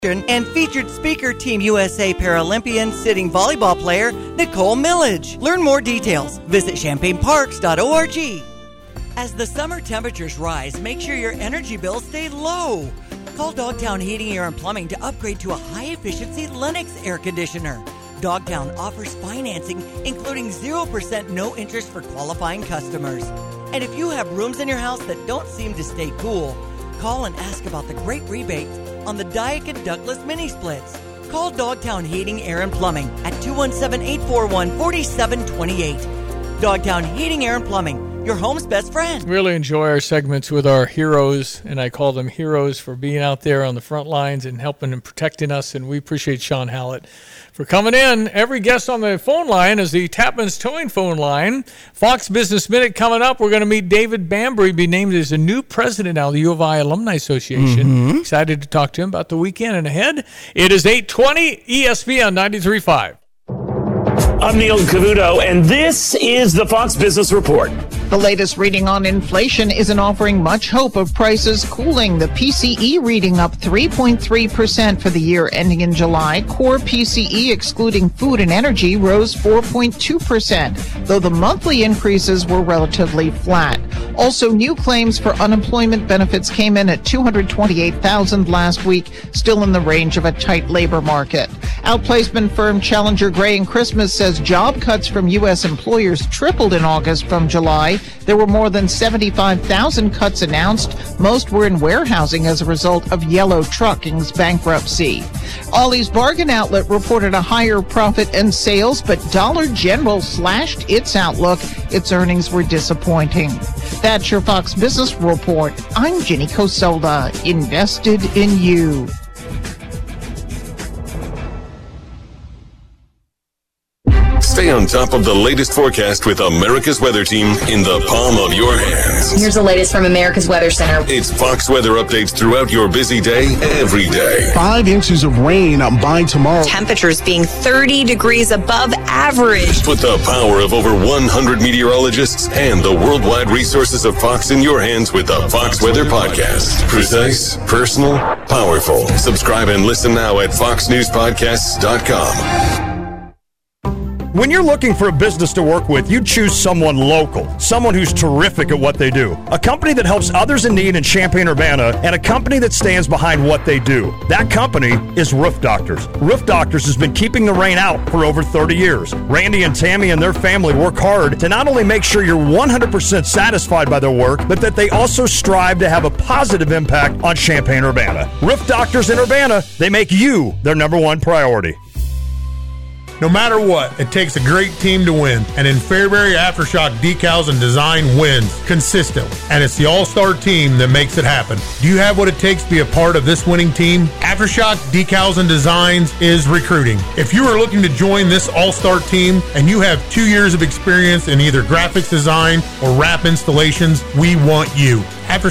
and featured speaker Team USA Paralympian sitting volleyball player Nicole Millage. Learn more details. Visit champaignparks.org. As the summer temperatures rise, make sure your energy bills stay low. Call Dogtown Heating, Air, and Plumbing to upgrade to a high-efficiency Lennox air conditioner. Dogtown offers financing, including 0% no interest for qualifying customers. And if you have rooms in your house that don't seem to stay cool, call and ask about the great rebates on the Daikin Douglas mini splits. Call Dogtown Heating, Air, and Plumbing at 217-841-4728. Dogtown Heating, Air, and Plumbing, your home's best friend. Really enjoy our segments with our heroes, and I call them heroes for being out there on the front lines and helping and protecting us, and we appreciate Sean Hallett for coming in. Every guest on the phone line is the Tapman's Towing phone line. Fox Business Minute coming up. We're going to meet David Bambry, be named as a new president now of the U of I Alumni Association. Mm-hmm. Excited to talk to him about the weekend and ahead. It is 8:20 ESPN 93.5. I'm Neil Cavuto, and this is the Fox Business Report. The latest reading on inflation isn't offering much hope of prices cooling. The PCE reading up 3.3% for the year ending in July. Core PCE, excluding food and energy, rose 4.2%, though the monthly increases were relatively flat. Also, new claims for unemployment benefits came in at 228,000 last week, still in the range of a tight labor market. Outplacement firm Challenger Gray and Christmas says job cuts from U.S. employers tripled in August from July. There were more than 75,000 cuts announced. Most were in warehousing as a result of Yellow Trucking's bankruptcy. Ollie's Bargain Outlet reported a higher profit and sales, but Dollar General slashed its outlook. Its earnings were disappointing. That's your Fox Business Report. I'm Jenny Cosola, invested in you. Stay on top of the latest forecast with America's Weather Team in the palm of your hands. Here's the latest from America's Weather Center. It's Fox weather updates throughout your busy day, every day. 5 inches of rain by tomorrow. Temperatures being 30 degrees above average. Put the power of over 100 meteorologists and the worldwide resources of Fox in your hands with the Fox Weather Podcast. Precise, personal, powerful. Subscribe and listen now at foxnewspodcasts.com. When you're looking for a business to work with, you choose someone local, someone who's terrific at what they do, a company that helps others in need in Champaign-Urbana, and a company that stands behind what they do. That company is Roof Doctors. Roof Doctors has been keeping the rain out for over 30 years. Randy and Tammy and their family work hard to not only make sure you're 100% satisfied by their work, but that they also strive to have a positive impact on Champaign-Urbana. Roof Doctors in Urbana, they make you their number one priority. No matter what, it takes a great team to win. And in Fairbury, Aftershock Decals and Design wins consistently. And it's the all-star team that makes it happen. Do you have what it takes to be a part of this winning team? Aftershock Decals and Designs is recruiting. If you are looking to join this all-star team and you have 2 years of experience in either graphics design or wrap installations, we want you.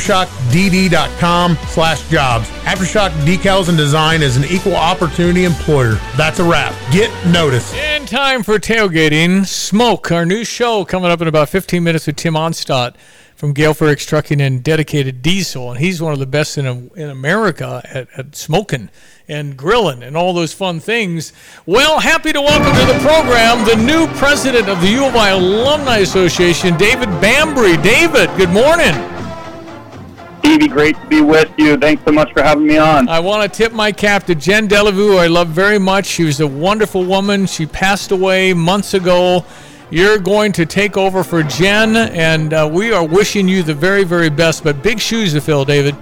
AftershockDD.com/jobs. Aftershock Decals and Design is an equal opportunity employer. That's a wrap. Get noticed. In time for tailgating, Smoke, our new show coming up in about 15 minutes with Tim Onstadt from Gale Ferrix Trucking and Dedicated Diesel. And he's one of the best in America at smoking and grilling and all those fun things. Well, happy to welcome to the program the new president of the U of I Alumni Association, David Bambry. David, good morning. Stevie, great to be with you. Thanks so much for having me on. I want to tip my cap to Jen Delavu, who I love very much. She was a wonderful woman. She passed away months ago. You're going to take over for Jen, and we are wishing you the very, very best. But big shoes to fill, David.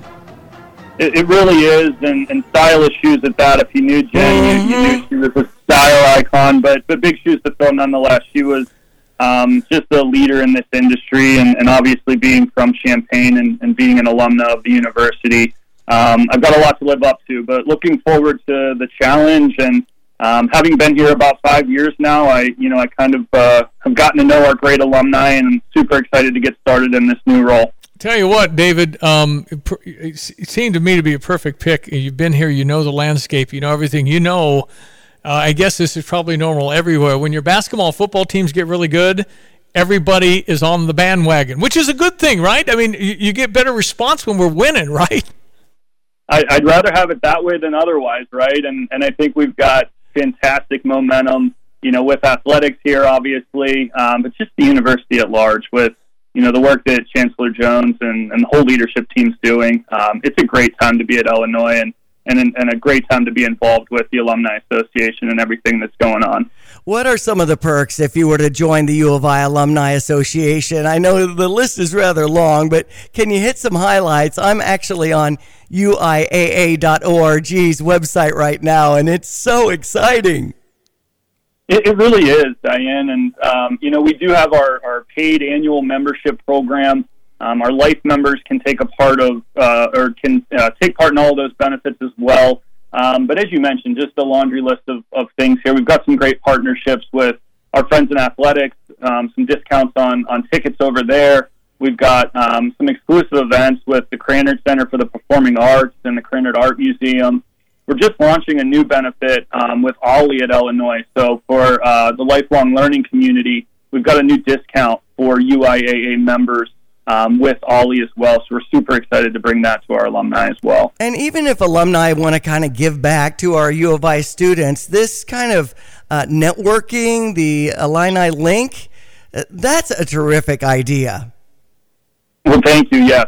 It really is, and stylish shoes at that. If you knew Jen, you knew she was a style icon, but big shoes to fill nonetheless. She was just a leader in this industry, and obviously being from Champaign and being an alumna of the university, I've got a lot to live up to, but looking forward to the challenge, and having been here about 5 years now, I kind of have gotten to know our great alumni, and I'm super excited to get started in this new role. Tell you what, David, it seemed to me to be a perfect pick. You've been here, you know the landscape, you know everything, you know. I guess this is probably normal everywhere. When your basketball and football teams get really good, everybody is on the bandwagon, which is a good thing, right? I mean, you get better response when we're winning, right? I'd rather have it that way than otherwise, right? And I think we've got fantastic momentum, with athletics here, obviously, but just the university at large with, the work that Chancellor Jones and the whole leadership team's doing. It's a great time to be at Illinois and a great time to be involved with the Alumni Association and everything that's going on. What are some of the perks if you were to join the U of I Alumni Association? I know the list is rather long, but can you hit some highlights? I'm actually on UIAA.org's website right now, and it's so exciting. It really is, Diane. And, we do have our paid annual membership program. Our life members can take a part of, take part in all of those benefits as well. But as you mentioned, just a laundry list of things here. We've got some great partnerships with our friends in athletics, some discounts on tickets over there. We've got some exclusive events with the Krannert Center for the Performing Arts and the Krannert Art Museum. We're just launching a new benefit with Ollie at Illinois. So for the lifelong learning community, we've got a new discount for UIAA members with Ollie as well. So we're super excited to bring that to our alumni as well. And even if alumni want to kind of give back to our U of I students, this kind of networking, the Illini Link, that's a terrific idea. Well, thank you. Yes,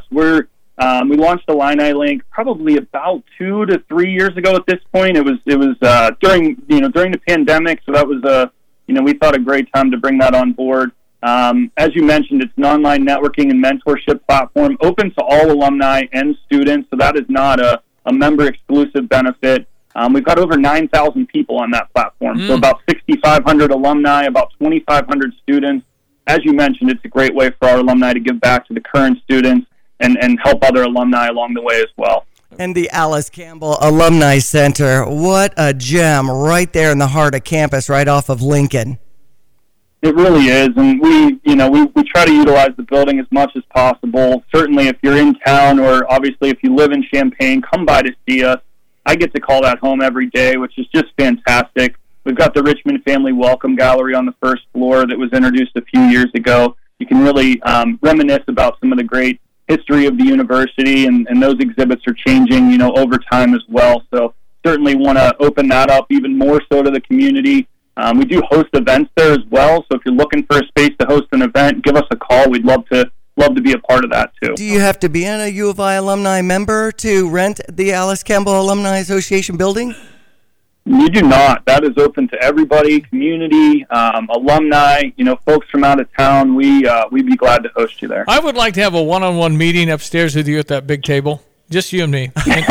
we launched the Illini Link probably about 2 to 3 years ago. At this point, it was during the pandemic, so that was we thought a great time to bring that on board. As you mentioned, it's an online networking and mentorship platform open to all alumni and students, so that is not a member-exclusive benefit. We've got over 9,000 people on that platform, so about 6,500 alumni, about 2,500 students. As you mentioned, it's a great way for our alumni to give back to the current students and help other alumni along the way as well. And the Alice Campbell Alumni Center, what a gem right there in the heart of campus, right off of Lincoln. It really is, and we try to utilize the building as much as possible. Certainly, if you're in town, or obviously if you live in Champaign, come by to see us. I get to call that home every day, which is just fantastic. We've got the Richmond Family Welcome Gallery on the first floor that was introduced a few years ago. You can really reminisce about some of the great history of the university, and those exhibits are changing, over time as well. So certainly want to open that up even more so to the community. We do host events there as well, so if you're looking for a space to host an event, give us a call. We'd love to be a part of that too. Do you have to be a U of I alumni member to rent the Alice Campbell Alumni Association building? You do not. That is open to everybody, community, alumni, folks from out of town. We'd be glad to host you there. I would like to have a one-on-one meeting upstairs with you at that big table. Just you and me.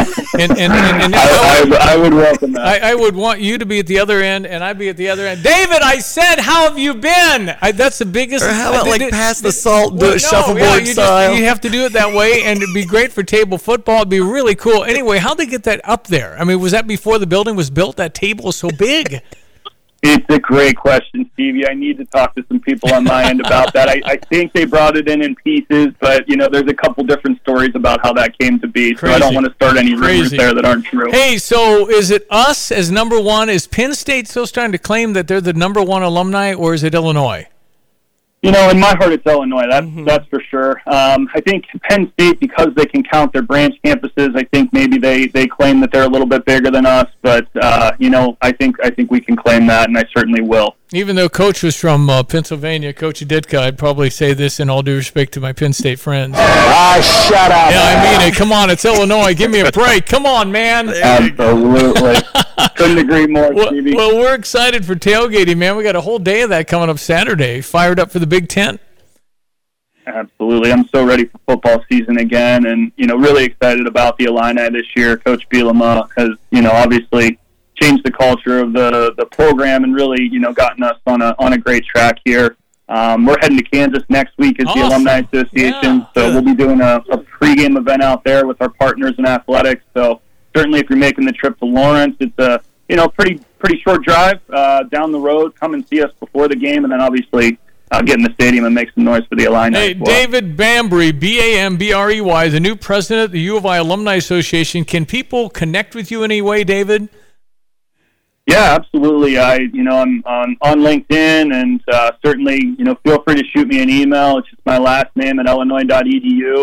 I would welcome that. I would want you to be at the other end, and I'd be at the other end. David, I said, how have you been? That's the biggest. Or how about pass the salt, do it shuffleboard style? You have to do it that way, and it'd be great for table football. It'd be really cool. Anyway, how'd they get that up there? I mean, was that before the building was built? That table is so big. It's a great question, Stevie. I need to talk to some people on my end about that. I think they brought it in pieces, but, there's a couple different stories about how that came to be. Crazy. So I don't want to start any rumors there that aren't true. Hey, so is it us as number one? Is Penn State still starting to claim that they're the number one alumni, or is it Illinois? In my heart, it's Illinois. That's for sure. I think Penn State, because they can count their branch campuses, I think maybe they claim that they're a little bit bigger than us. But I think we can claim that, and I certainly will. Even though Coach was from Pennsylvania, Coach Ditka, I'd probably say this in all due respect to my Penn State friends. Shut up. Yeah, I mean it. Come on, it's Illinois. Give me a break. Come on, man. Absolutely. Couldn't agree more, Stevie. Well, we're excited for tailgating, man. We got a whole day of that coming up Saturday. Fired up for the Big Ten. Absolutely. I'm so ready for football season again, and, really excited about the Illini this year. Coach Bielema has, obviously changed the culture of the program and really, gotten us on a great track here. We're heading to Kansas next week as the Alumni Association, so we'll be doing a pregame event out there with our partners in athletics. So certainly if you're making the trip to Lawrence, it's a pretty short drive down the road. Come and see us before the game, and then obviously get in the stadium and make some noise for the Illini. Hey, well. David Bambrey, Bambrey, the new president of the U of I Alumni Association. Can people connect with you in any way, David? Yeah, absolutely. I'm on LinkedIn, and certainly, feel free to shoot me an email. It's just my last name at illinois.edu,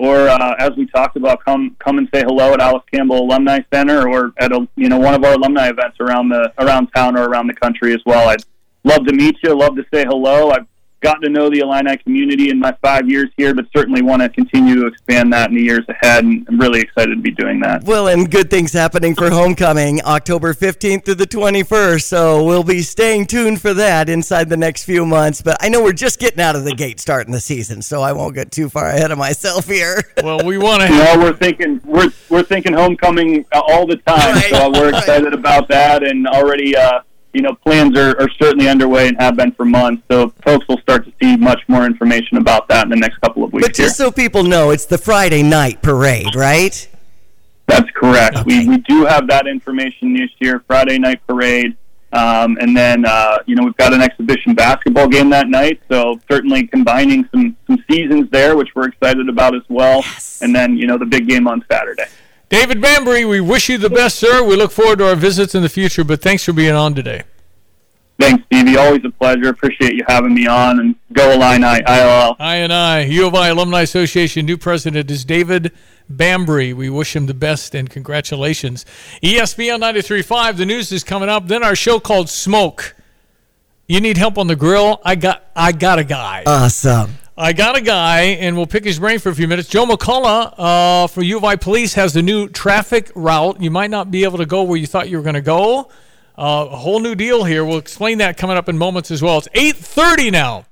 or as we talked about, come and say hello at Alice Campbell Alumni Center, or at one of our alumni events around town or around the country as well. I'd love to meet you, love to say hello. I've gotten to know the Illini community in my 5 years here, but certainly want to continue to expand that in the years ahead, and I'm really excited to be doing that. Well, and good things happening for homecoming, October 15th through the 21st, so we'll be staying tuned for that inside the next few months, but I know we're just getting out of the gate starting the season, so I won't get too far ahead of myself here. Well, we want to we're thinking homecoming all the time, right, so we're excited about that, and already plans are certainly underway and have been for months, so folks will start to see much more information about that in the next couple of weeks. But just so people know, it's the Friday night parade, right? That's correct. Okay. We do have that information this year, Friday night parade, and then we've got an exhibition basketball game that night, so certainly combining some seasons there, which we're excited about as well, yes. And then the big game on Saturday. David Bambury, we wish you the best, sir. We look forward to our visits in the future, but thanks for being on today. Thanks, Stevie. Always a pleasure. Appreciate you having me on, and go Illini, ILL. I. U of I Alumni Association new president is David Bambury. We wish him the best and congratulations. ESPN 93.5, the news is coming up. Then our show called Smoke. You need help on the grill? I got a guy. Awesome. I got a guy, and we'll pick his brain for a few minutes. Joe McCullough for U of I Police has the new traffic route. You might not be able to go where you thought you were going to go. A whole new deal here. We'll explain that coming up in moments as well. It's 8:30 now.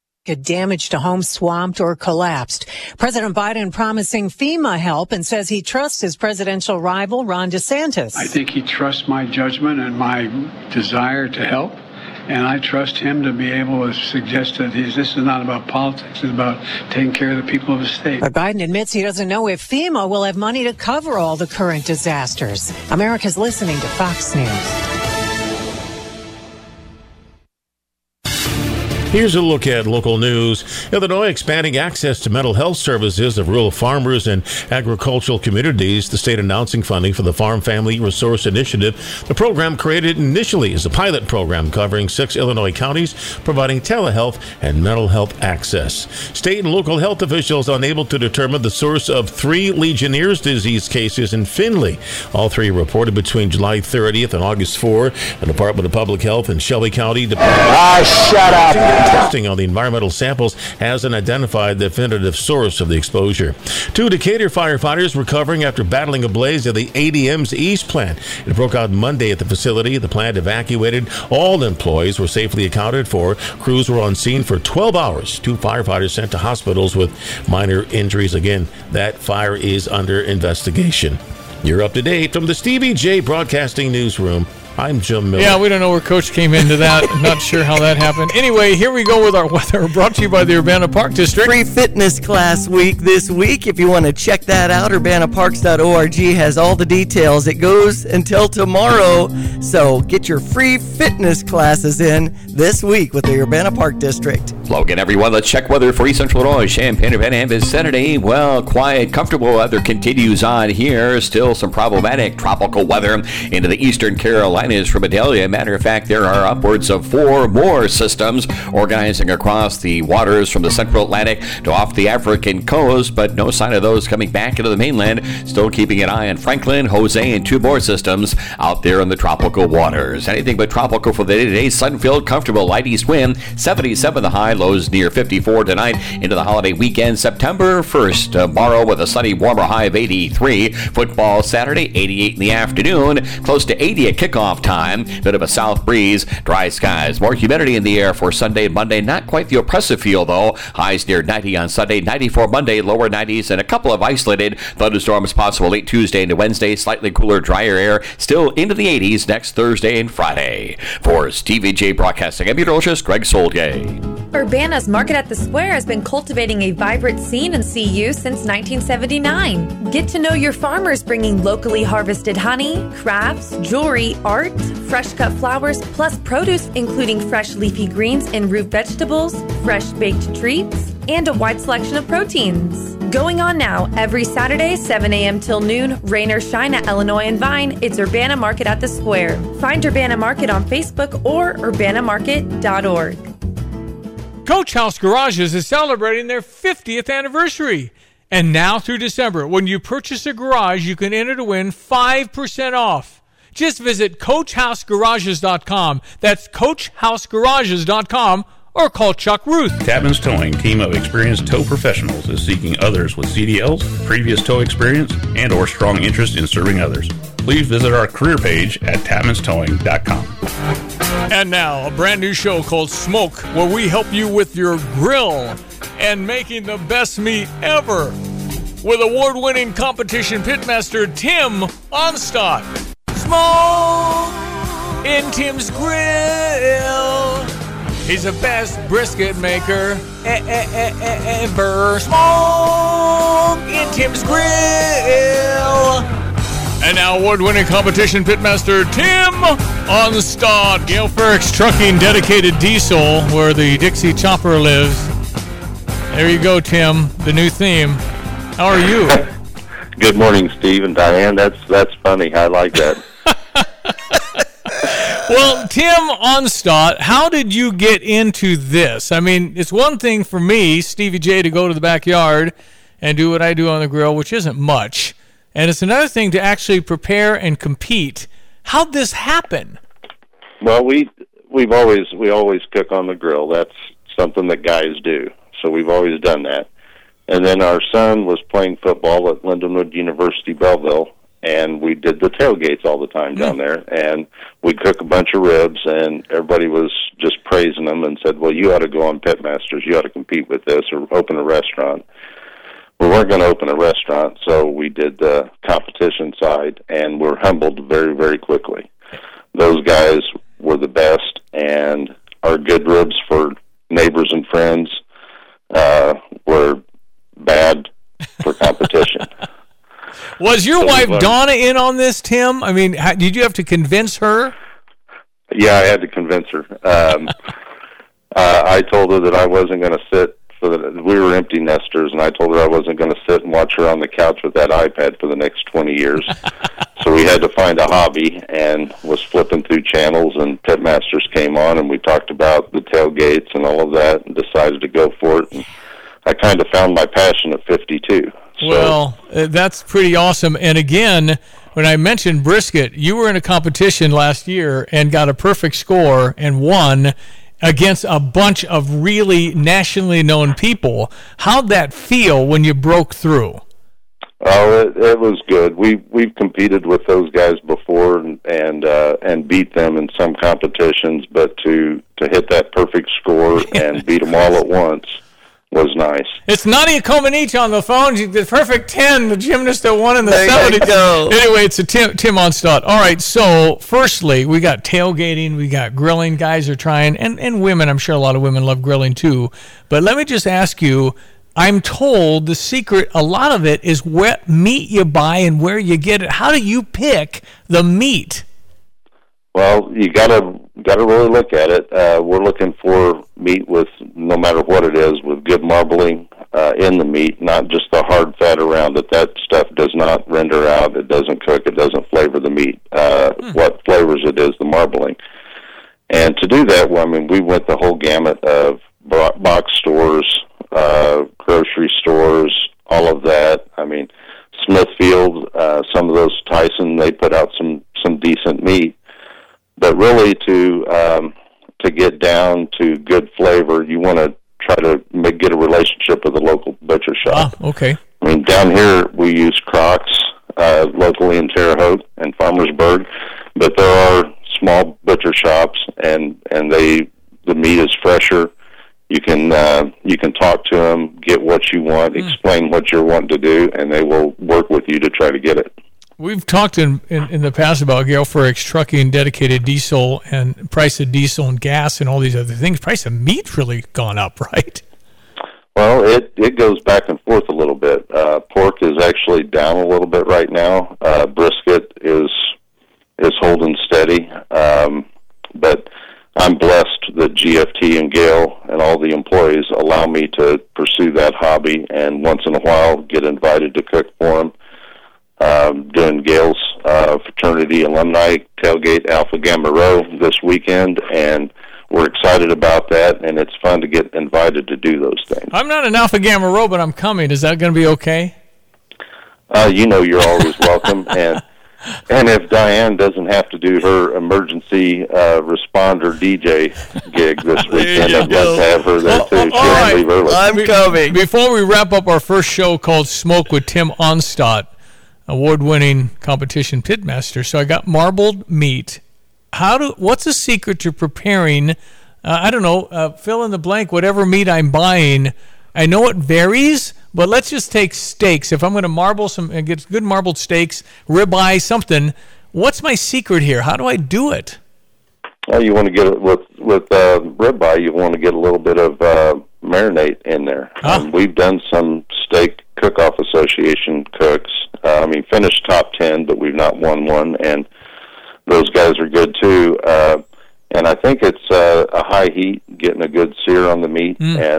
Damage to homes swamped or collapsed. President Biden promising FEMA help and says he trusts his presidential rival, Ron DeSantis. I think he trusts my judgment and my desire to help. And I trust him to be able to suggest that this is not about politics. It's about taking care of the people of the state. But Biden admits he doesn't know if FEMA will have money to cover all the current disasters. America's listening to Fox News. Here's a look at local news. Illinois expanding access to mental health services of rural farmers and agricultural communities. The state announcing funding for the Farm Family Resource Initiative. The program created initially as a pilot program covering 6 Illinois counties, providing telehealth and mental health access. State and local health officials unable to determine the source of 3 Legionnaire's disease cases in Findlay. All 3 reported between July 30th and August 4. The Department of Public Health in Shelby County. Shut up! Testing on the environmental samples hasn't identified the definitive source of the exposure. 2 Decatur firefighters recovering after battling a blaze at the ADM's East plant. It broke out Monday at the facility. The plant evacuated. All employees were safely accounted for. Crews were on scene for 12 hours. 2 firefighters sent to hospitals with minor injuries. Again, that fire is under investigation. You're up to date from the Stevie J Broadcasting Newsroom. I'm Jim Miller. Yeah, we don't know where Coach came into that. I'm not sure how that happened. Anyway, here we go with our weather, brought to you by the Urbana Park District. Free fitness class week this week. If you want to check that out, urbanaparks.org has all the details. It goes until tomorrow, so get your free fitness classes in this week with the Urbana Park District. Hello again, everyone. Let's check weather for East Central Illinois, Champaign, Urbana, and vicinity. Well, quiet, comfortable weather continues on here. Still some problematic tropical weather into the eastern Carolinas from Adelia. Matter of fact, there are upwards of 4 more systems organizing across the waters from the central Atlantic to off the African coast, but no sign of those coming back into the mainland. Still keeping an eye on Franklin, Jose, and 2 more systems out there in the tropical waters. Anything but tropical for the day today. Sun-filled, comfortable, light east wind. 77 the high, lows near 54 tonight. Into the holiday weekend, September 1st tomorrow with a sunny, warmer high of 83. Football Saturday, 88 in the afternoon. Close to 80 at kickoff time. Bit of a south breeze, dry skies, more humidity in the air for Sunday and Monday. Not quite the oppressive feel though. Highs near 90 on Sunday, 94 Monday, lower 90s, and a couple of isolated thunderstorms possible late Tuesday into Wednesday. Slightly cooler, drier air still into the 80s next Thursday and Friday. For Stevie J Broadcasting, I'm meteorologist Greg Solgay. Urbana's Market at the Square has been cultivating a vibrant scene in CU since 1979. Get to know your farmers, bringing locally harvested honey, crafts, jewelry, art, fresh cut flowers, plus produce including fresh leafy greens and root vegetables, fresh baked treats, and a wide selection of proteins. Going on now, every Saturday, 7 a.m. till noon, rain or shine at Illinois and Vine, it's Urbana Market at the Square. Find Urbana Market on Facebook or urbanamarket.org. Coach House Garages is celebrating their 50th anniversary. And now through December, when you purchase a garage, you can enter to win 5% off. Just visit CoachHouseGarages.com. That's CoachHouseGarages.com, or call Chuck Ruth. Tapman's Towing, team of experienced tow professionals, is seeking others with CDLs, previous tow experience, and or strong interest in serving others. Please visit our career page at tapmanstowing.com. And now, a brand new show called Smoke, where we help you with your grill and making the best meat ever, with award-winning competition pitmaster Tim Onstadt. Smoke in Tim's Grill. He's the best brisket maker ever. Smoke in Tim's Grill. And now award-winning competition pitmaster Tim Onstadt. Gale Ferrix Trucking Dedicated Diesel, where the Dixie Chopper lives. There you go, Tim. The new theme. How are you? Good morning, Steve and Diane. That's funny. I like that. Well, Tim Onstadt, how did you get into this? I mean, it's one thing for me, Stevie J, to go to the backyard and do what I do on the grill, which isn't much. And it's another thing to actually prepare and compete. How'd this happen? Well, we always cook on the grill. That's something that guys do. So we've always done that. And then our son was playing football at Lindenwood University, Belleville, and we did the tailgates all the time down there. And we'd cook a bunch of ribs, and everybody was just praising them and said, well, you ought to go on Pitmasters. You ought to compete with this or open a restaurant. We weren't going to open a restaurant, so we did the competition side, and we're humbled very, very quickly. Those guys were the best, and our good ribs for neighbors and friends were bad for competition. Was your wife Donna in on this, Tim? I mean, did you have to convince her? Yeah, I had to convince her. I told her that I wasn't going to sit we were empty nesters, and I told her I wasn't going to sit and watch her on the couch with that iPad for the next 20 years. So we had to find a hobby, and was flipping through channels, and Pitmasters came on, and we talked about the tailgates and all of that, and decided to go for it. And I kind of found my passion at 52. So. Well, that's pretty awesome. And again, when I mentioned brisket, you were in a competition last year and got a perfect score and won against a bunch of really nationally known people. How'd that feel when you broke through? Oh, it was good. We've competed with those guys before and beat them in some competitions, but to hit that perfect score and beat them all at once was nice. It's Nadia Comaneci on the phone. The perfect 10, the gymnast that won in the 70s. Anyway, it's a Tim Onstadt. All right, so firstly, we got tailgating, we got grilling. Guys are trying, and women, I'm sure a lot of women love grilling too. But let me just ask you, I'm told the secret, a lot of it, is what meat you buy and where you get it. How do you pick the meat? Well, you gotta really look at it. We're looking for meat with, no matter what it is, with good marbling in the meat, not just the hard fat around it. That stuff does not render out. It doesn't cook. It doesn't flavor the meat. What flavors it is the marbling. And to do that, well, I mean, we went the whole gamut of box stores, grocery stores, all of that. I mean, Smithfield, some of those Tyson, they put out some decent meat. But really, to get down to good flavor, you want to try to get a relationship with a local butcher shop. Ah, okay. I mean, down here we use Crocs locally in Terre Haute and Farmersburg, but there are small butcher shops, and the meat is fresher. You can talk to them, get what you want, explain what you're wanting to do, and they will work with you to try to get it. We've talked in the past about Gale Ferrix Trucking, Dedicated Diesel, and price of diesel and gas and all these other things. Price of meat's really gone up, right? Well, it goes back and forth a little bit. Pork is actually down a little bit right now. Brisket is holding steady. But I'm blessed that GFT and Gale and all the employees allow me to pursue that hobby, and once in a while get invited to cook for them. Doing Gale's fraternity alumni tailgate Alpha Gamma Rho this weekend, and we're excited about that, and it's fun to get invited to do those things. I'm not an Alpha Gamma Rho, but I'm coming. Is that going to be okay? You're always welcome, and if Diane doesn't have to do her emergency responder DJ gig this weekend, I'd like to have her there too. She won't leave early. I'm coming. Before we wrap up our first show called Smoke with Tim Onstadt, award-winning competition pitmaster. So I got marbled meat. What's the secret to preparing? I don't know. Fill in the blank. Whatever meat I'm buying, I know it varies. But let's just take steaks. If I'm going to marble and get good marbled steaks, ribeye, something. What's my secret here? How do I do it? Well, you want to get it with ribeye. You want to get a little bit of marinade in there. We've done some steak cook-off association cooks. Finished top 10, but we've not won one, and those guys are good too. And I think it's a high heat, getting a good sear on the meat,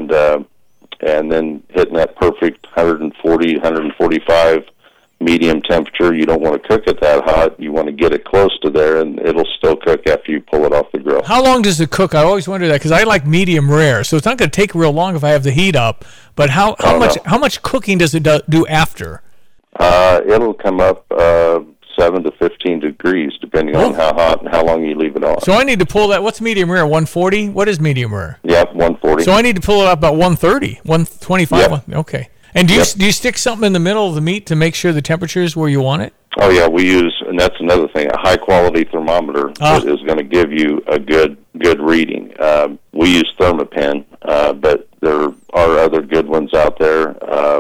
and then hitting that perfect 140, 145 medium temperature. You don't want to cook it that hot. You want to get it close to there, and it'll still cook after you pull it off the grill. How long does it cook? I always wonder that because I like medium rare, so it's not going to take real long if I have the heat up. But how much cooking does it do after? It'll come up 7 to 15 degrees, depending on how hot and how long you leave it on. So I need to pull that. What's medium rare? 140? What is medium rare? Yep, 140. So I need to pull it up about 130, 125. Yep. Okay. And do you stick something in the middle of the meat to make sure the temperature is where you want it? Oh, yeah, we use, and that's another thing, a high-quality thermometer that is going to give you a good reading. We use Thermapen, but there are other good ones out there.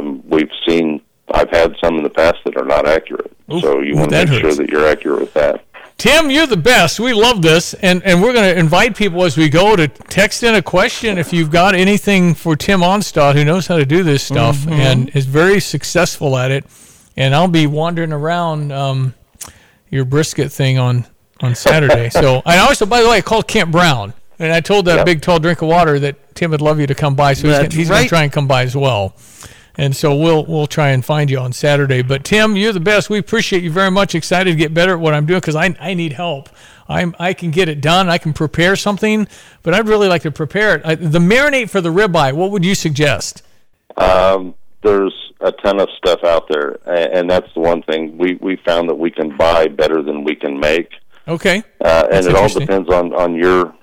I've had some in the past that are not accurate, so you want to make sure that you're accurate with that. Tim, you're the best. We love this, and we're going to invite people as we go to text in a question if you've got anything for Tim Onstadt, who knows how to do this stuff and is very successful at it. And I'll be wandering around your brisket thing on Saturday. So I also, by the way, I called Kent Brown, and I told that big, tall drink of water that Tim would love you to come by, so he's going to try and come by as well. And so we'll try and find you on Saturday. But, Tim, you're the best. We appreciate you very much. Excited to get better at what I'm doing because I need help. I can get it done. I can prepare something, but I'd really like to prepare it. The marinade for the ribeye, what would you suggest? There's a ton of stuff out there, and that's the one thing. We found that we can buy better than we can make. Okay. And it all depends on your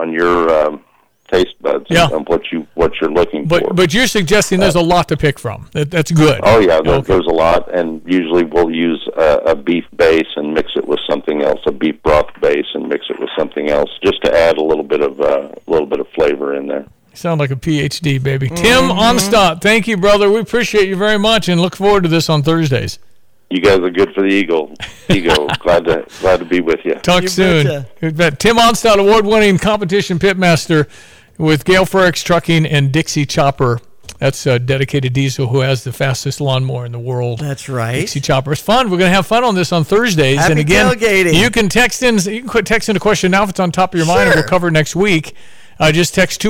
taste buds and what you're looking for. But you're suggesting there's a lot to pick from. That's good. Oh yeah, there's a lot, and usually we'll use a beef base and mix it with something else, a beef broth base and mix it with something else, just to add a little bit of flavor in there. You sound like a PhD, baby. Tim Onstadt, thank you, brother. We appreciate you very much, and look forward to this on Thursdays. You guys are good for the Eagle. glad to be with you. Talk soon. Tim Onstadt, award-winning competition pitmaster with Gale Frericks Trucking and Dixie Chopper. That's a dedicated diesel who has the fastest lawnmower in the world. That's right. Dixie Chopper. It's fun. We're going to have fun on this on Thursdays. Happy and again, tailgating. You can text in a question now if it's on top of your mind, and we'll cover next week. Just text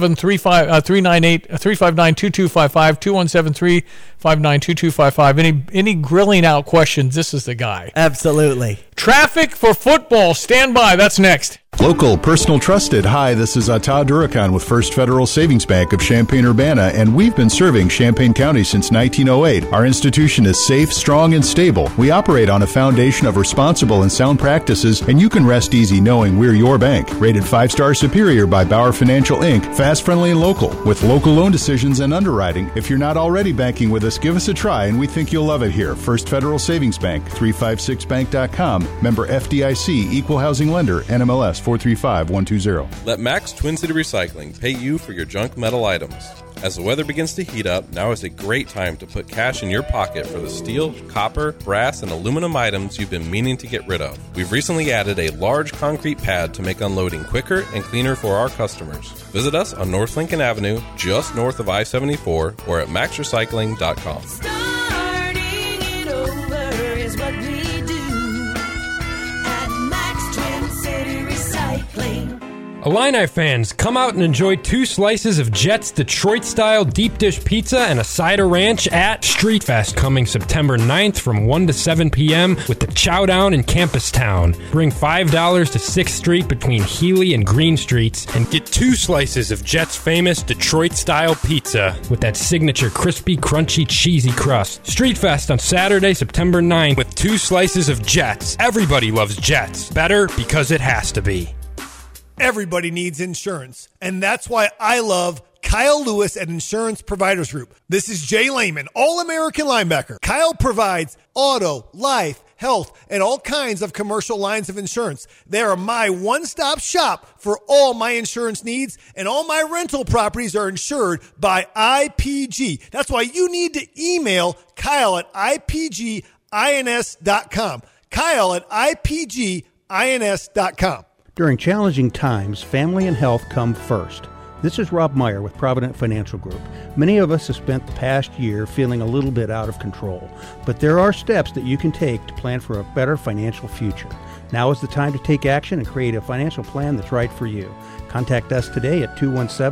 217-359-2255, 217-359-2255. Any grilling out questions, this is the guy. Absolutely. Traffic for football. Stand by. That's next. Local, personal, trusted. Hi, this is Ata Durakan with First Federal Savings Bank of Champaign-Urbana, and we've been serving Champaign County since 1908. Our institution is safe, strong, and stable. We operate on a foundation of responsible and sound practices, and you can rest easy knowing we're your bank. Rated 5-star superior by Bauer Financial, Inc., fast, friendly, and local, with local loan decisions and underwriting. If you're not already banking with us, give us a try, and we think you'll love it here. First Federal Savings Bank, 356bank.com. Member FDIC, Equal Housing Lender, NMLS 435120. Let Max Twin City Recycling pay you for your junk metal items. As the weather begins to heat up, now is a great time to put cash in your pocket for the steel, copper, brass, and aluminum items you've been meaning to get rid of. We've recently added a large concrete pad to make unloading quicker and cleaner for our customers. Visit us on North Lincoln Avenue, just north of I-74, or at maxrecycling.com. Starting it over is what we do at Max Twin City Recycling. Illini fans, come out and enjoy 2 slices of Jets Detroit-style deep dish pizza and a side of ranch at Street Fest coming September 9th from 1 to 7 p.m. with the Chow Down in Campus Town. Bring $5 to 6th Street between Healy and Green Streets and get 2 slices of Jets' famous Detroit-style pizza with that signature crispy, crunchy, cheesy crust. Street Fest on Saturday, September 9th with 2 slices of Jets. Everybody loves Jets. Better because it has to be. Everybody needs insurance, and that's why I love Kyle Lewis at Insurance Providers Group. This is Jay Lehman, All-American linebacker. Kyle provides auto, life, health, and all kinds of commercial lines of insurance. They are my one-stop shop for all my insurance needs, and all my rental properties are insured by IPG. That's why you need to email Kyle at IPGINS.com. Kyle at IPGINS.com. During challenging times, family and health come first. This is Rob Meyer with Provident Financial Group. Many of us have spent the past year feeling a little bit out of control, but there are steps that you can take to plan for a better financial future. Now is the time to take action and create a financial plan that's right for you. Contact us today at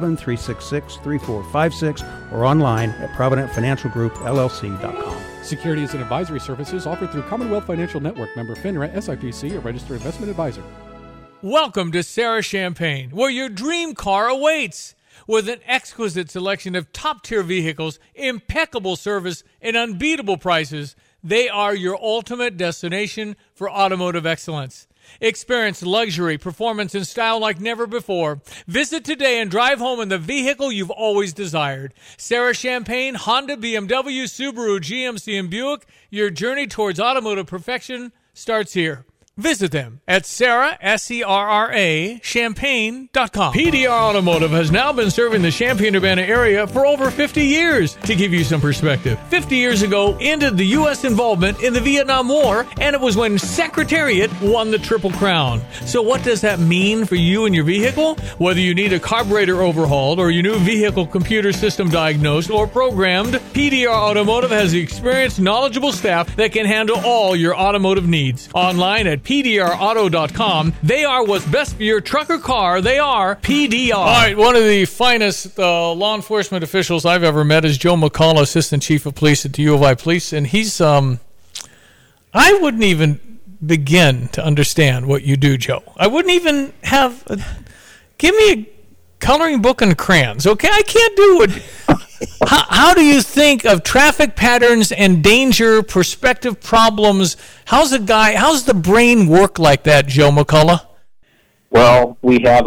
217-366-3456 or online at ProvidentFinancialGroupLLC.com. Securities and advisory services offered through Commonwealth Financial Network, member FINRA, SIPC, a registered investment advisor. Welcome to Sarah Champagne, where your dream car awaits. With an exquisite selection of top-tier vehicles, impeccable service, and unbeatable prices, they are your ultimate destination for automotive excellence. Experience luxury, performance, and style like never before. Visit today and drive home in the vehicle you've always desired. Sarah Champagne, Honda, BMW, Subaru, GMC, and Buick. Your journey towards automotive perfection starts here. Visit them at Sarah, S-E-R-R-A, Champagne.com. PDR Automotive has now been serving the Champaign-Urbana area for over 50 years. To give you some perspective, 50 years ago ended the U.S. involvement in the Vietnam War, and it was when Secretariat won the Triple Crown. So what does that mean for you and your vehicle? Whether you need a carburetor overhauled or your new vehicle computer system diagnosed or programmed, PDR Automotive has the experienced, knowledgeable staff that can handle all your automotive needs. Online at PDRauto.com. They are what's best for your truck or car. They are PDR. All right, one of the finest law enforcement officials I've ever met is Joe McCullough, Assistant Chief of Police at the U of I Police, and he's, I wouldn't even begin to understand what you do, Joe. I wouldn't even have, give me a coloring book and crayons, okay? I can't do it. How do you think of traffic patterns and danger, perspective problems? How's the brain work like that, Joe McCullough? Well, we have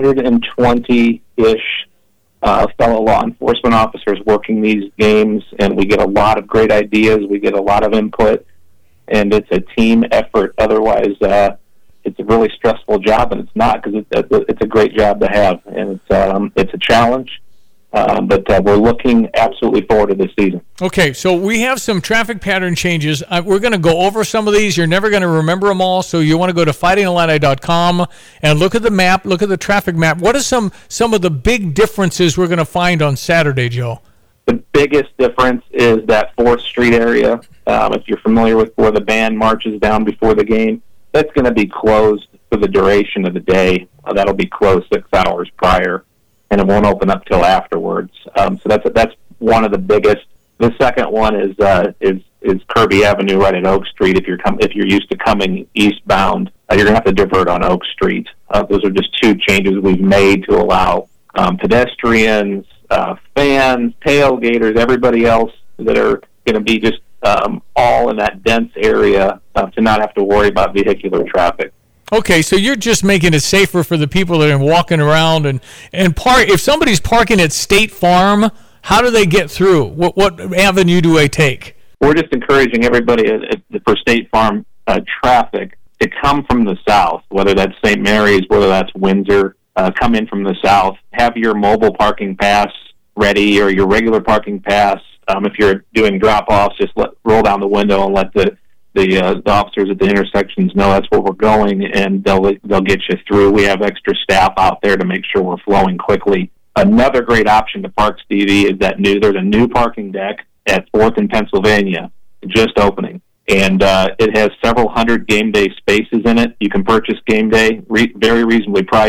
120-ish fellow law enforcement officers working these games, and we get a lot of great ideas. We get a lot of input, and it's a team effort. Otherwise, it's a really stressful job, and it's not, because it's a great job to have, and it's a challenge. But we're looking absolutely forward to this season. Okay, so we have some traffic pattern changes. We're going to go over some of these. You're never going to remember them all, so you want to go to fightingillini.com and look at the map, look at the traffic map. What are some of the big differences we're going to find on Saturday, Joe? The biggest difference is that 4th Street area. If you're familiar with where the band marches down before the game, that's going to be closed for the duration of the day. That'll be closed 6 hours prior, and it won't open up till afterwards. So that's one of the biggest. The second one is Kirby Avenue right at Oak Street. If you're used to coming eastbound, you're gonna have to divert on Oak Street. Those are just 2 changes we've made to allow pedestrians, fans, tailgaters, everybody else that are going to be just all in that dense area to not have to worry about vehicular traffic. Okay, so you're just making it safer for the people that are walking around and park. If somebody's parking at State Farm, how do they get through? What avenue do they take? We're just encouraging everybody for State Farm traffic to come from the south, whether that's St. Mary's, whether that's Windsor. Come in from the south. Have your mobile parking pass ready or your regular parking pass. If you're doing drop-offs, just roll down the window and let the officers at the intersections know that's where we're going, and they'll get you through. We have extra staff out there to make sure we're flowing quickly. Another great option to park, Stevie, is there's a new parking deck at 4th and Pennsylvania, just opening. And it has several hundred game day spaces in it. You can purchase game day, very reasonably priced.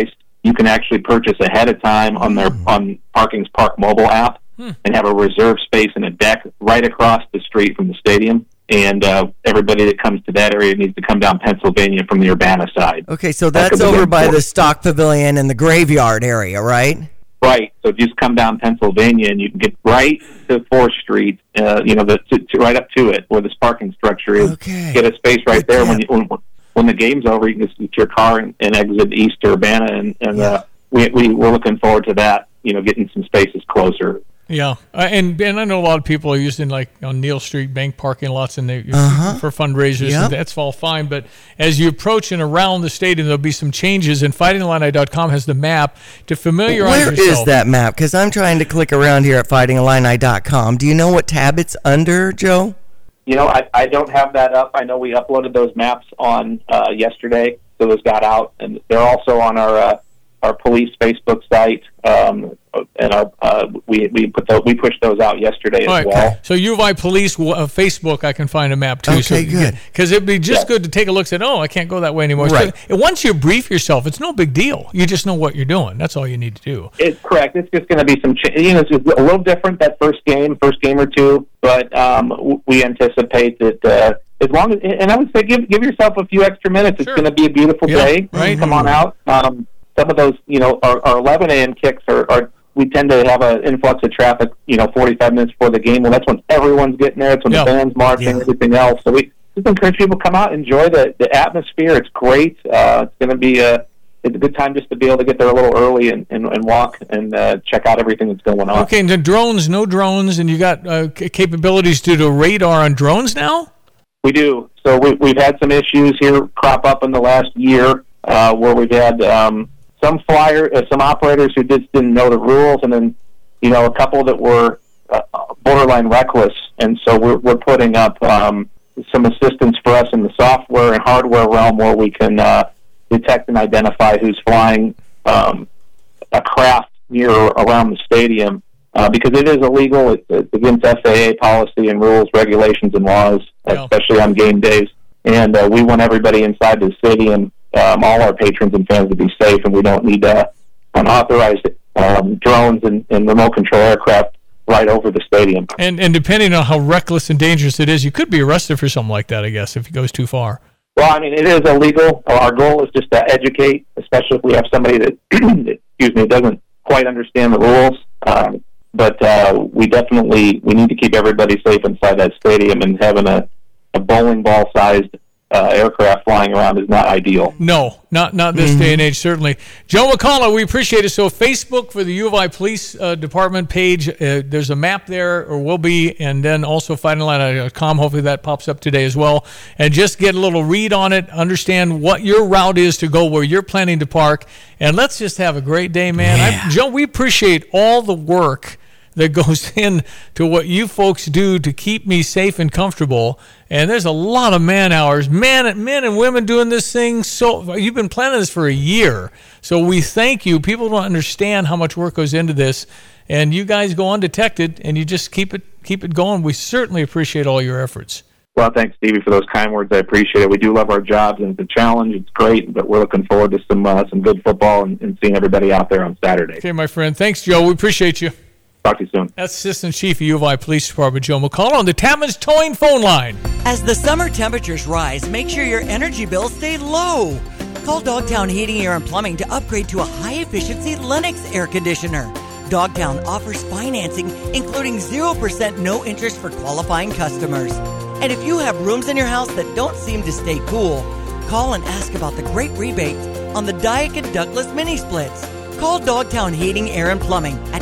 you can actually purchase ahead of time on their on Parking's Park mobile app and have a reserved space and a deck right across the street from the stadium. And everybody that comes to that area needs to come down Pennsylvania from the Urbana side. Okay, so that's over by the Stock Pavilion and the Graveyard area, right? Right. So just come down Pennsylvania, and you can get right to 4th Street. Right up to it where this parking structure is. Okay. Get a space right there. When the game's over, you can just get your car and exit east to Urbana, and we're looking forward to that. Getting some spaces closer. Yeah, and I know a lot of people are using like on Neal Street bank parking lots and for fundraisers. Yep. And that's all fine. But as you approach and around the stadium, there'll be some changes. And FightingIllini.com has the map to familiarize yourself. Where is that map? Because I'm trying to click around here at FightingIllini.com. Do you know what tab it's under, Joe? I don't have that up. I know we uploaded those maps on yesterday, so those got out, and they're also on our police Facebook site, and we pushed those out yesterday as well. So U of I Police Facebook, I can find a map too. Okay, good. Because it'd be just good to take a look and say, I can't go that way anymore. Right. So once you brief yourself, it's no big deal. You just know what you're doing. That's all you need to do. It's correct. It's just going to be some it's just a little different that first game or two, but we anticipate that as long as, and I would say give yourself a few extra minutes. It's going to be a beautiful day. Right. Come on out. Some of those, our 11 a.m. kicks are we tend to have an influx of traffic, 45 minutes before the game. Well, that's when everyone's getting there. It's when the band's marching, everything else. So we just encourage people to come out, enjoy the atmosphere. It's great. It's going to be it's a good time just to be able to get there a little early and walk and check out everything that's going on. Okay, and the drones, no drones, and you got capabilities to do radar on drones now? We do. So we've had some issues here crop up in the last year where we've had some operators who just didn't know the rules, and then a couple that were borderline reckless. And so we're putting up some assistance for us in the software and hardware realm where we can detect and identify who's flying a craft near or around the stadium because it is illegal. It's against FAA policy and rules, regulations, and laws, especially on game days. And we want everybody inside the stadium, all our patrons and fans, to be safe, and we don't need unauthorized drones and remote control aircraft right over the stadium. And depending on how reckless and dangerous it is, you could be arrested for something like that, I guess, if it goes too far. Well, I mean, it is illegal. Our goal is just to educate, especially if we have somebody that, doesn't quite understand the rules. But we need to keep everybody safe inside that stadium, and having a bowling ball-sized aircraft flying around is not ideal. No, not this day and age, certainly. Joe McCullough, we appreciate it. So Facebook for the U of I Police Department page, there's a map there, or will be, and then also FightingIllini.com. Hopefully that pops up today as well. And just get a little read on it, understand what your route is to go where you're planning to park, and let's just have a great day, man. Yeah. Joe, we appreciate all the work that goes in to what you folks do to keep me safe and comfortable. And there's a lot of man hours, men and women doing this thing. So you've been planning this for a year. So we thank you. People don't understand how much work goes into this. And you guys go undetected, and you just keep it going. We certainly appreciate all your efforts. Well, thanks, Stevie, for those kind words. I appreciate it. We do love our jobs, and it's a challenge. It's great, but we're looking forward to some good football and seeing everybody out there on Saturday. Okay, my friend. Thanks, Joe. We appreciate you. Talk to you soon. That's Assistant Chief of U of I Police Department Joe McCullough on the Tapman's Towing phone line. As the summer temperatures rise, make sure your energy bills stay low. Call Dogtown Heating, Air, and Plumbing to upgrade to a high-efficiency Lennox air conditioner. Dogtown offers financing, including 0% no interest for qualifying customers. And if you have rooms in your house that don't seem to stay cool, call and ask about the great rebates on the Daikin Douglas mini splits. Call Dogtown Heating, Air, and Plumbing at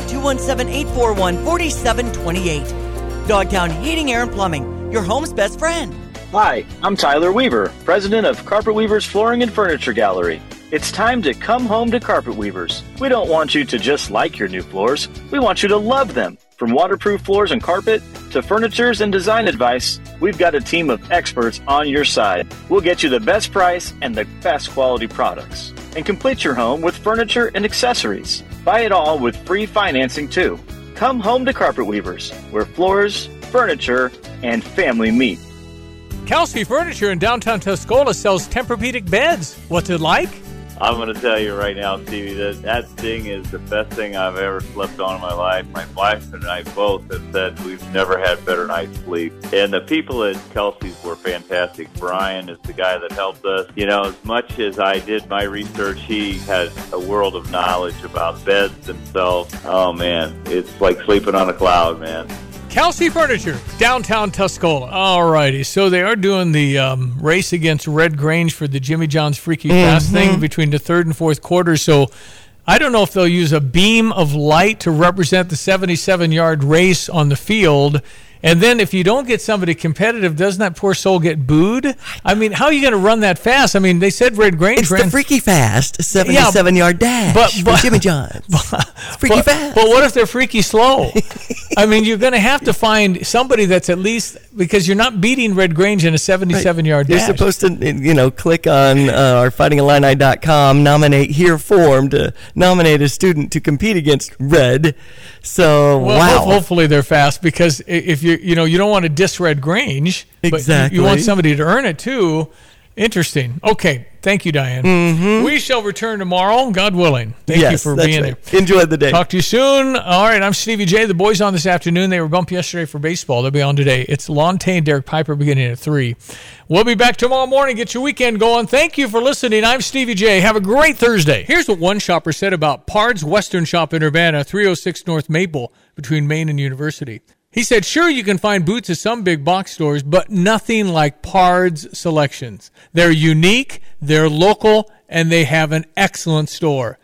217-841-4728. Dogtown Heating, Air, and Plumbing, your home's best friend. Hi, I'm Tyler Weaver, president of Carpet Weavers Flooring and Furniture Gallery. It's time to come home to Carpet Weavers. We don't want you to just like your new floors. We want you to love them. From waterproof floors and carpet to furnitures and design advice, we've got a team of experts on your side. We'll get you the best price and the best quality products. And complete your home with furniture and accessories. Buy it all with free financing too. Come home to Carpet Weavers, where floors, furniture, and family meet. Kelsey Furniture in downtown Tuscola sells Tempur-Pedic beds. What's it like? I'm going to tell you right now, Stevie, that thing is the best thing I've ever slept on in my life. My wife and I both have said we've never had better night's sleep. And the people at Kelsey's were fantastic. Brian is the guy that helped us. You know, as much as I did my research, he has a world of knowledge about beds themselves. Oh, man, it's like sleeping on a cloud, man. Kelsey Furniture, downtown Tuscola. All righty. So they are doing the race against Red Grange for the Jimmy John's Freaky Fast thing between the third and fourth quarter. So I don't know if they'll use a beam of light to represent the 77-yard race on the field. And then if you don't get somebody competitive, doesn't that poor soul get booed? I mean, how are you going to run that fast? I mean, they said Red Grange ran... It's the Freaky Fast 77-yard dash for Jimmy John's. It's freaky fast. But what if they're freaky slow? I mean, you're going to have to find somebody that's at least... Because you're not beating Red Grange in a 77-yard dash. You're supposed to, click on our FightingIllini.com, nominate here form to nominate a student to compete against Red. So, wow. Hopefully they're fast, because if you don't want to diss Red Grange, exactly. But you want somebody to earn it too. Interesting. Okay, thank you, Diane. Mm-hmm. We shall return tomorrow, God willing. Thank you for being here. Enjoy the day. Talk to you soon. All right, I'm Stevie J. The boys on this afternoon. They were bumped yesterday for baseball. They'll be on today. It's Lontae and Derek Piper beginning at 3. We'll be back tomorrow morning. Get your weekend going. Thank you for listening. I'm Stevie J. Have a great Thursday. Here's what one shopper said about Pard's Western Shop in Urbana, 306 North Maple, between Maine and University. He said, sure, you can find boots at some big box stores, but nothing like Pard's selections. They're unique, they're local, and they have an excellent store.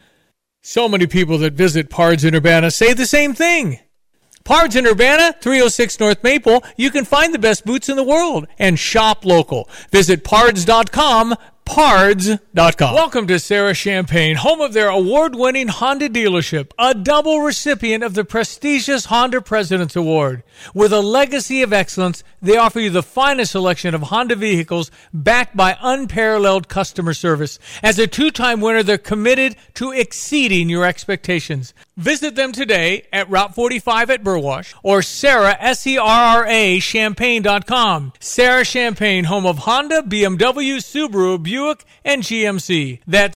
So many people that visit Pard's in Urbana say the same thing. Pard's in Urbana, 306 North Maple. You can find the best boots in the world and shop local. Visit pards.com. Pards.com. Welcome to Sarah Champagne, home of their award-winning Honda dealership, a double recipient of the prestigious Honda President's Award. With a legacy of excellence, they offer you the finest selection of Honda vehicles backed by unparalleled customer service. As a 2-time winner, they're committed to exceeding your expectations. Visit them today at Route 45 at Burwash or Sarah, S-E-R-R-A, Champagne.com. Sarah Champagne, home of Honda, BMW, Subaru, Buick, and GMC. That's